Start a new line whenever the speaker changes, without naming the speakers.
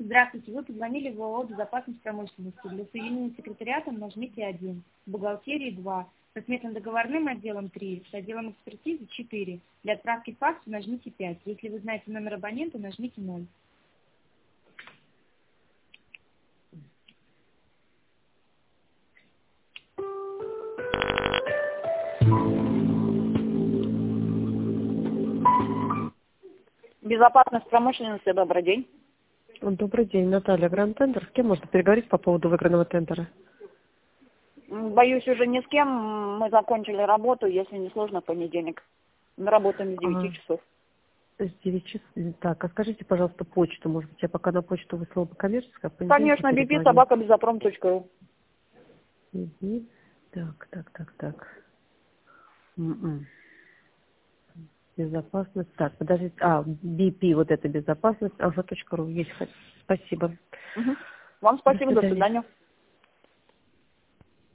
Здравствуйте, вы позвонили в ООО «Безопасность промышленности». Для соединения с секретариатом нажмите 1, в бухгалтерии 2, с ответно-договорным отделом 3, с отделом экспертизы 4. Для отправки факса нажмите 5. Если вы знаете номер абонента, нажмите 0.
Безопасность промышленности, добрый день.
Добрый день, Наталья, Гранд Тендер. С кем можно переговорить по поводу выигранного тендера?
Боюсь, уже ни с кем. Мы закончили работу, если не сложно, в понедельник. Мы работаем с 9 часов.
С 9 часов. Так, а скажите, пожалуйста, почту. Может быть, я пока на почту выслала бы коммерческая, а
Конечно, bp@безопром.ру.
Угу. Так. Безопасность. Так, подождите. BP, вот это безопасность. .ру. Есть. Спасибо.
Угу. Вам спасибо, до свидания.